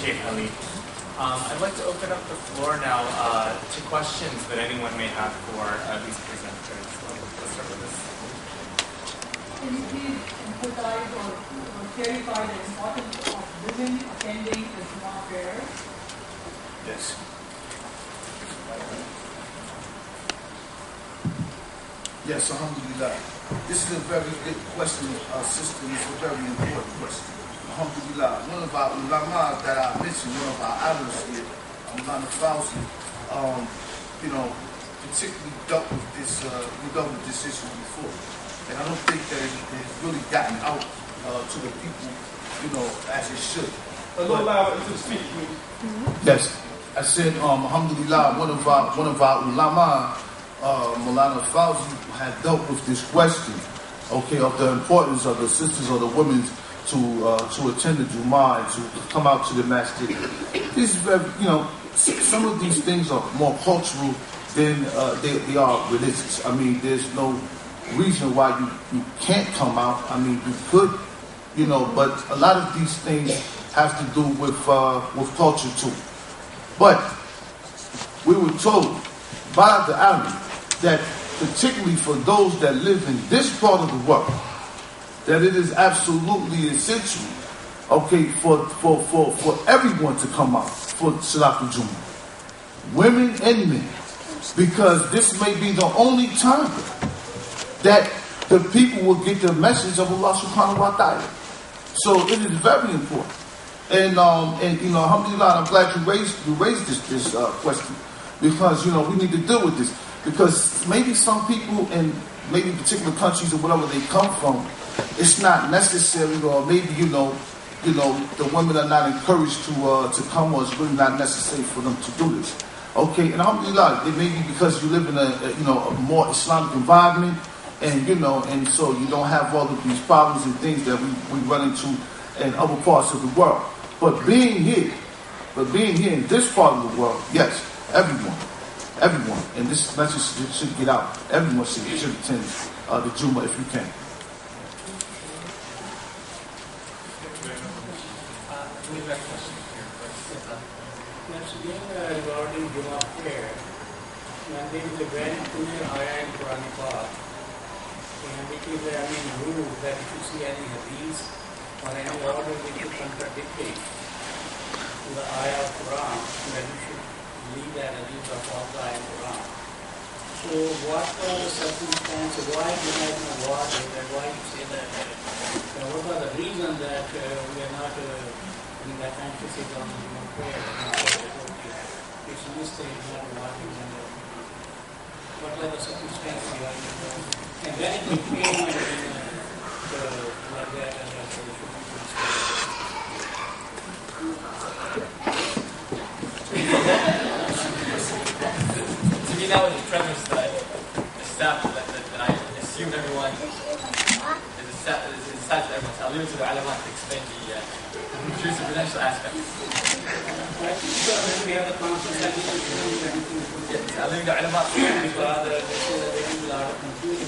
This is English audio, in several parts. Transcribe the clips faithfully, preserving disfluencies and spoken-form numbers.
Sheikh Ali. Um, I'd like to open up the floor now uh, to questions that anyone may have for uh, these presenters. Let's start with this. Can you please emphasize or, or clarify the importance of women attending the Juma prayers? Yes. Yes, alhamdulillah. This is a very good question, uh, sister. It's a very important question. Alhamdulillah. One of our ulama that I mentioned, one of our idols here, Maulana Fawzi, um, you know, particularly dealt with this, uh, we dealt with this issue before. And I don't think that it has really gotten out uh, to the people, you know, as it should. A little louder to speak, please. Yes. I said, um, alhamdulillah, one of our, one of our ulama, uh, Maulana Fawzi, had dealt with this question, okay, of the importance of the sisters or the women to uh, to attend the Jumu'ah and to come out to the masjid. This is very, you know, some of these things are more cultural than uh, they, they are religious. I mean, there's no reason why you, you can't come out. I mean, you could, you know, but a lot of these things have to do with uh, with culture too. But we were told by the Army that particularly for those that live in this part of the world, that it is absolutely essential, okay, for for for, for everyone to come out for Salatul Jummah, women and men, because this may be the only time that the people will get the message of Allah Subhanahu wa Taala. So it is very important. And um and you know, alhamdulillah, I'm glad you raised you raised this this uh, question, because you know we need to deal with this, because maybe some people in maybe particular countries or whatever they come from, it's not necessary, or maybe you know you know the women are not encouraged to uh, to come, or it's really not necessary for them to do this. Okay, and alhamdulillah, it may be because you live in a, a you know a more Islamic environment, and you know and so you don't have all of these problems and things that we, we run into in other parts of the world. But being here, but being here in this part of the world, yes, everyone, everyone, and this message should, should get out. Everyone should, should attend uh, the Jummah if you can. Once again, uh, regarding Jummah prayer, and there is a very clear ayah in Quran Pak, and it is, I mean, rule that if you see any hadith or any order which is contradictory to the ayah of Quran, then you should leave that hadith or follow the ayah of Quran. So what are the circumstances, why do I not watch it, and why you say that? Uh, what are the reasons that uh, we are not uh, in that emphasis on the Jummah prayer? It's mistake, not watching and uh, what are the circumstances you are in? And when it became uh, uh, like that, and that's the issue. To me, that was the premise that I established, that, that, that I assumed everyone is established that everyone. So I'll leave it to the ulama to explain the uh, true supernatural aspect. I think so, we have the concept that we should do everything. Yeah, I'll leave the ulama to explain Rather, they say that there is a lot of confusion.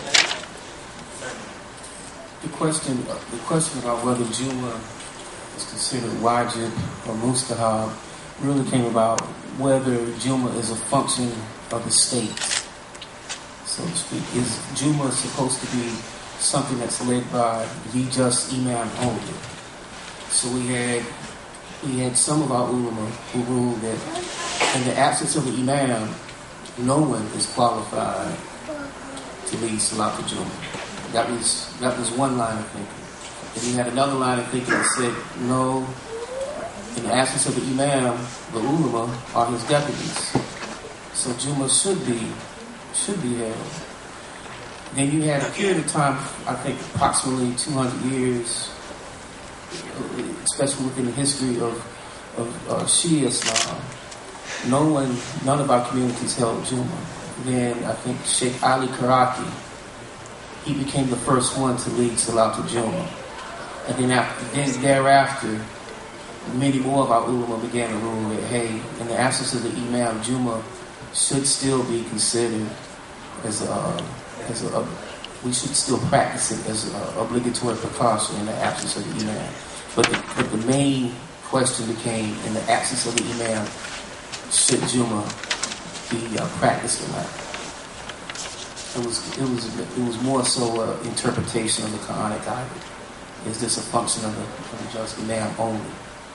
The question, the question about whether Jummah is considered wajib or mustahab really came about whether Jummah is a function of the state, so to speak. Is Jummah supposed to be something that's led by the just imam only? So we had we had some of our ulama who ruled that in the absence of the imam, no one is qualified to lead Salatul Jummah. That was that was one line of thinking. And you had another line of thinking that said, no, in the absence of the imam, the ulama are his deputies. So Jummah should be should be held. Then you had a period of time, I think approximately two hundred years, especially within the history of, of uh, Shia Islam, no one, none of our communities held Jummah. Then I think Sheikh Ali Karaki, he became the first one to lead Salatul Jummah. And then after, then thereafter, many more of our ulama began to rule that, hey, in the absence of the imam, Jummah should still be considered as a, as a, we should still practice it as an obligatory precaution in the absence of the imam. But the, but the main question became, in the absence of the imam, should Juma be uh, practiced or not? It was it was it was more so an interpretation of the Quranic ayah. Is this a function of the, of the just imam only?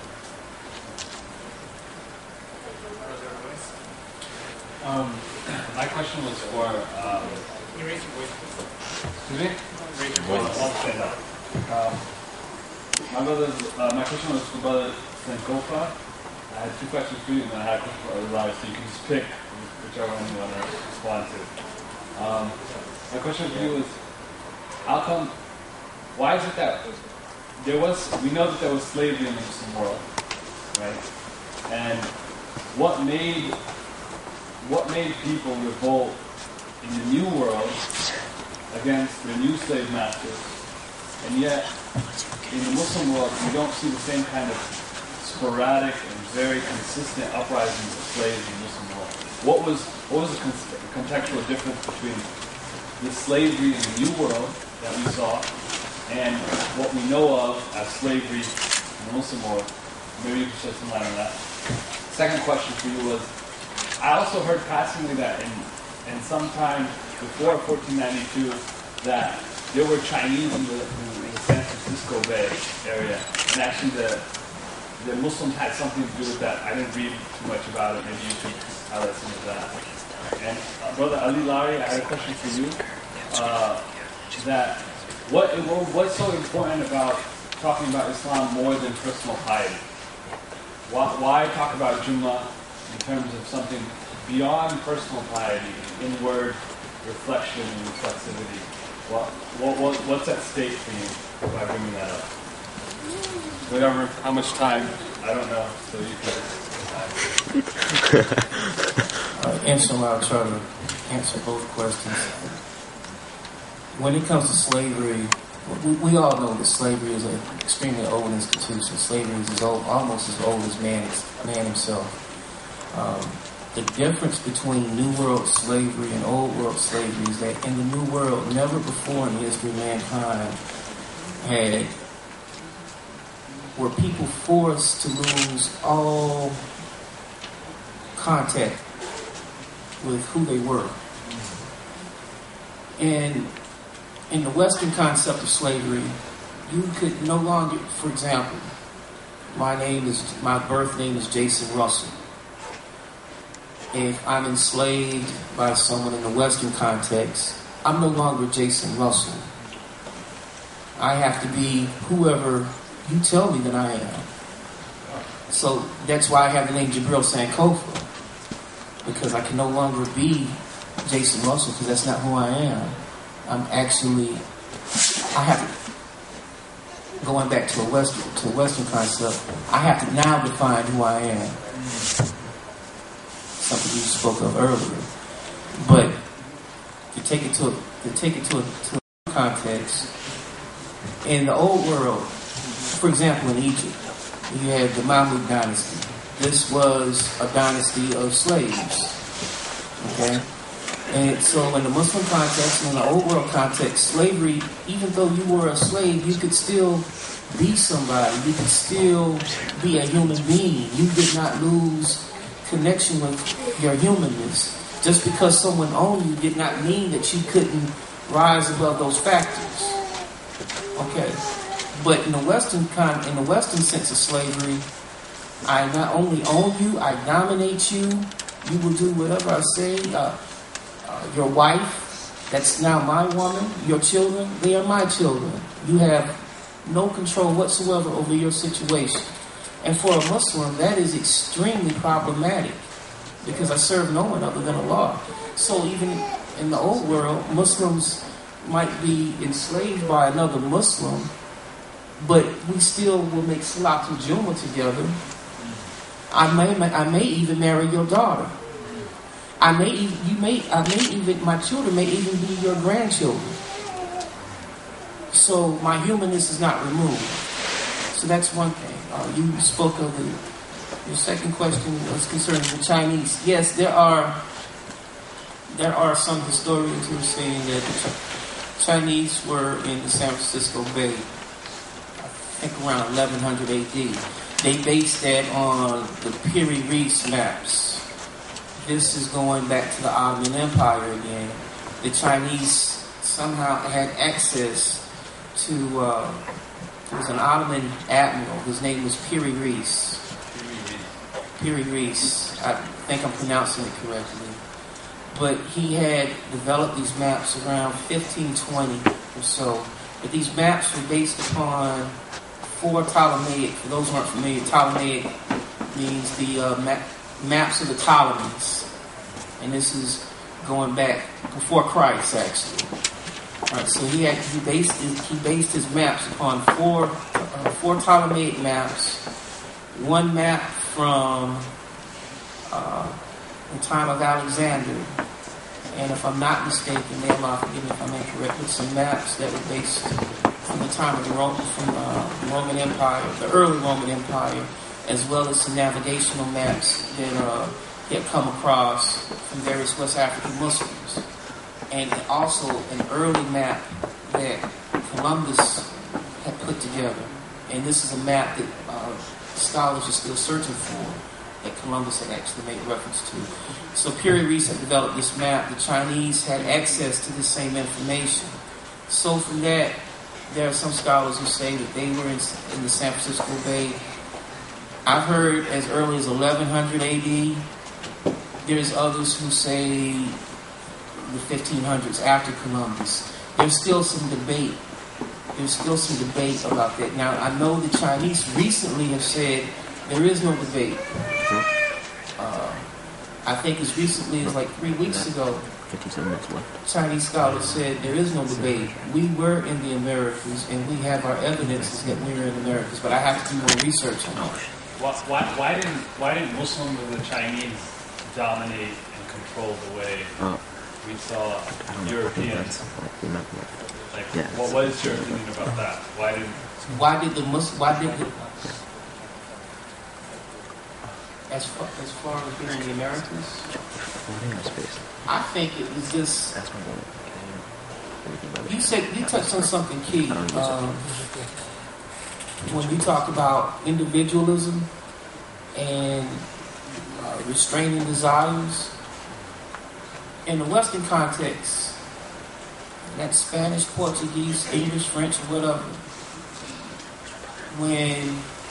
Um, my question was for. Um, Can you raise your voice, please? excuse me? Raise your Well, voice. I'll stand up. Um, my brother's. Uh, my question was for Brother Sankofa. I had two questions for you, and then I had a question for other lives, so you can just pick whichever one you want to respond to. Um, my question for you is, how come? Why is it that there was? We know that there was slavery in the Muslim world, right? And what made what made people revolt in the New World against the new slave masters, and yet in the Muslim world we don't see the same kind of sporadic and very consistent uprisings of slaves in the Muslim world. What was what was the con- contextual difference between the slavery in the New World that we saw and what we know of as slavery in the Muslim world? Maybe you could shed some light on that. Second question for you was, I also heard passingly that in, in some time before fourteen ninety-two that there were Chinese in the, in the San Francisco Bay area, and actually the the Muslims had something to do with that. I didn't read too much about it. Maybe you could highlight some of that. And uh, Brother Ali Lari, I had a question for you. Uh, that what what's so important about talking about Islam more than personal piety? Why, why talk about Jummah in terms of something beyond personal piety, inward reflection and reflexivity? What, what, what, what's at stake for you by bringing that up? Whatever, how much time, I don't know, so you can... uh, inshallah, I'll try to answer both questions. When it comes to slavery, we, we all know that slavery is an extremely old institution. Slavery is as old, almost as old as man, man himself. Um, the difference between New World slavery and Old World slavery is that in the New World, never before in history mankind had were people forced to lose all contact with who they were. And in the Western concept of slavery, you could no longer, for example, my name is, my birth name is Jason Russell. If I'm enslaved by someone in the Western context, I'm no longer Jason Russell. I have to be whoever you tell me that I am. So that's why I have the name Jabril Sankofa, because I can no longer be Jason Russell, because that's not who I am. I'm actually, I have to, going back to a Western, to a Western concept, I have to now define who I am. Something you spoke of earlier. But to take it to, to take it to a, to a context, in the old world, for example, in Egypt, you had the Mamluk dynasty. This was a dynasty of slaves. Okay? And so in the Muslim context, in the old world context, slavery, even though you were a slave, you could still be somebody. You could still be a human being. You did not lose connection with your humanness. Just because someone owned you did not mean that you couldn't rise above those factors. Okay? But in the Western con, in the Western sense of slavery, I not only own you, I dominate you. You will do whatever I say. Uh, uh, your wife, that's now my woman. Your children, they are my children. You have no control whatsoever over your situation. And for a Muslim, that is extremely problematic, because I serve no one other than Allah. So even in the old world, Muslims might be enslaved by another Muslim, but we still will make Salat and Jummah together. I may, I may even marry your daughter. I may, you may, I may even, my children may even be your grandchildren. So my humanness is not removed. So that's one thing. Uh, you spoke of the, your second question was concerning the Chinese. Yes, there are, there are some historians who are saying that the Chinese were in the San Francisco Bay, I think around eleven hundred A D. they based that on the Piri Reis maps. This is going back to the Ottoman Empire again. The Chinese somehow had access to, uh, there was an Ottoman admiral. His name was Piri Reis. Piri Reis. I think I'm pronouncing it correctly. But he had developed these maps around fifteen twenty or so. But these maps were based upon four Ptolemaic. For those who aren't familiar, Ptolemaic means the uh, map, maps of the Ptolemies. And this is going back before Christ, actually. All right, so he had he based his, he based his maps upon four uh, four Ptolemaic maps. One map from uh, the time of Alexander. And if I'm not mistaken, may Allah forgive me if I'm incorrect, with some maps that were based from the time of the Roman, from uh, the Roman Empire, the early Roman Empire, as well as some navigational maps that uh, he had come across from various West African Muslims. And also an early map that Columbus had put together. And this is a map that uh, scholars are still searching for, that Columbus had actually made reference to. So Piri Reis had developed this map. The Chinese had access to this same information. So from that, there are some scholars who say that they were in, in the San Francisco Bay. I've heard as early as eleven hundred A D. There's others who say the fifteen hundreds after Columbus. There's still some debate. There's still some debate about that. Now, I know the Chinese recently have said there is no debate. Uh, I think as recently as like three weeks ago, Chinese scholars said there is no debate. We were in the Americas, and we have our evidences that we were in the Americas, but I have to do more research on that. Why, why, why didn't why didn't Muslims and the Chinese dominate and control the way we saw Europeans? Like, what was your opinion about that? Why did why did the Muslim why did the, as far as far as being in the Americas? I think it was just you said you touched on something key. Um, when you talk about individualism and uh, restraining desires, in the Western context, that Spanish, Portuguese, English, French, whatever, when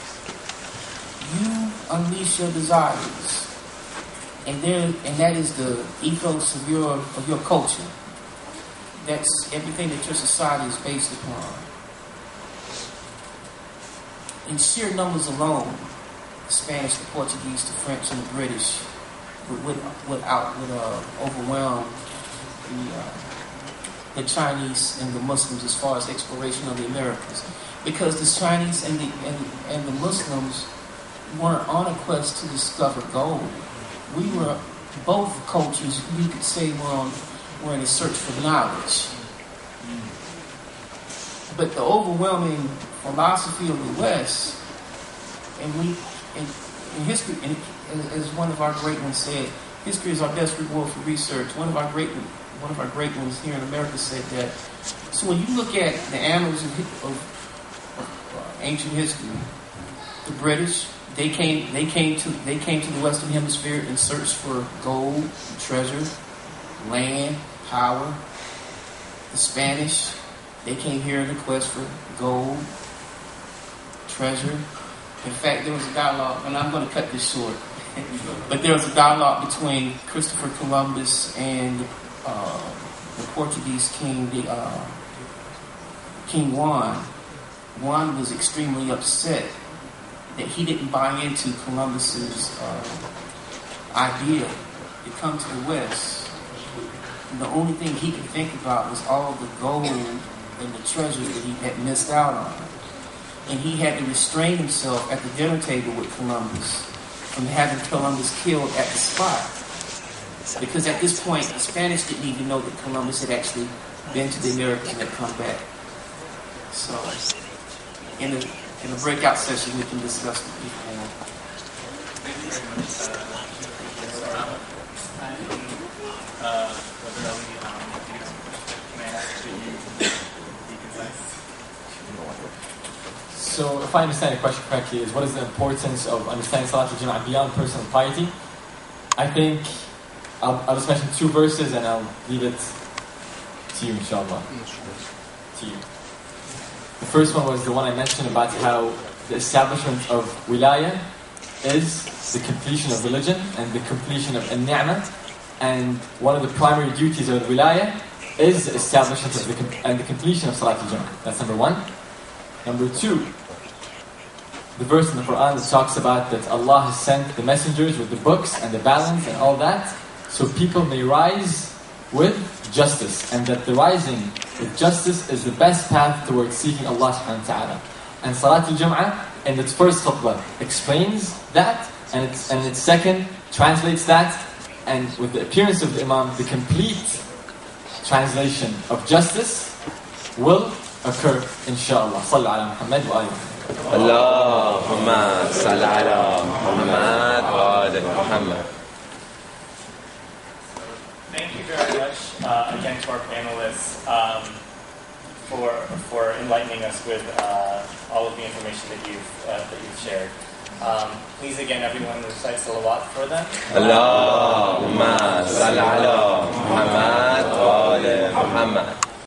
you unleash your desires, and there, and that is the ethos of your of your culture. That's everything that your society is based upon. In sheer numbers alone, the Spanish, the Portuguese, the French, and the British would would, would out would uh, overwhelm the uh, the Chinese and the Muslims as far as exploration of the Americas, because the Chinese and the and, and the Muslims weren't on a quest to discover gold. We were both cultures. We could say were on were in a search for knowledge. But the overwhelming philosophy of the West, and we, in, in history, and as one of our great ones said, history is our best reward for research. One of our great, one of our great ones here in America said that. So when you look at the annals of, of, of uh, ancient history, the British, they came, they came to, they came to the Western Hemisphere in search for gold, treasure, land, power. The Spanish, they came here in a quest for gold, treasure. In fact, there was a dialogue, and I'm going to cut this short, but there was a dialogue between Christopher Columbus and uh, the Portuguese king, the, uh, King Juan. Juan was extremely upset that he didn't buy into Columbus's uh, idea to come to the West. And the only thing he could think about was all the gold and the treasure that he had missed out on. And he had to restrain himself at the dinner table with Columbus from having Columbus killed at the spot. Because at this point, the Spanish didn't even know that Columbus had actually been to the Americas and had come back. So, in the, in the breakout session, we can discuss the people more. Thank you very much. Uh, uh, Brother Ali, um, if you have some questions, can I ask that you be concise? so if I understand your question correctly, is what is the importance of understanding Salat al-Jama'ah beyond personal piety? I think I'll, I'll just mention two verses and I'll leave it to you, inshallah. To you. The first one was the one I mentioned about how the establishment of wilayah is the completion of religion and the completion of an-ni'mah, and one of the primary duties of wilayah is the establishment of the com- and the completion of Salat al-Jama'ah. That's number one. Number two, the verse in the Quran that talks about that Allah has sent the messengers with the books and the balance and all that, so people may rise with justice, and that the rising with justice is the best path towards seeking Allah subhanahu wa ta'ala. And Salat al-Jam'ah in its first khutbah explains that, and its, and its second translates that, and with the appearance of the Imam, the complete translation of justice will occur, inshallah. Sallu ala Muhammad wa ali Muhammad. Allahumma salli ala Muhammad wa ali Muhammad. Thank you very much uh, again to our panelists um, for for enlightening us with uh, all of the information that you've uh, that you've shared. Um, please again, everyone, recite salawat for them. Allahumma salli ala Muhammad wa ali Muhammad.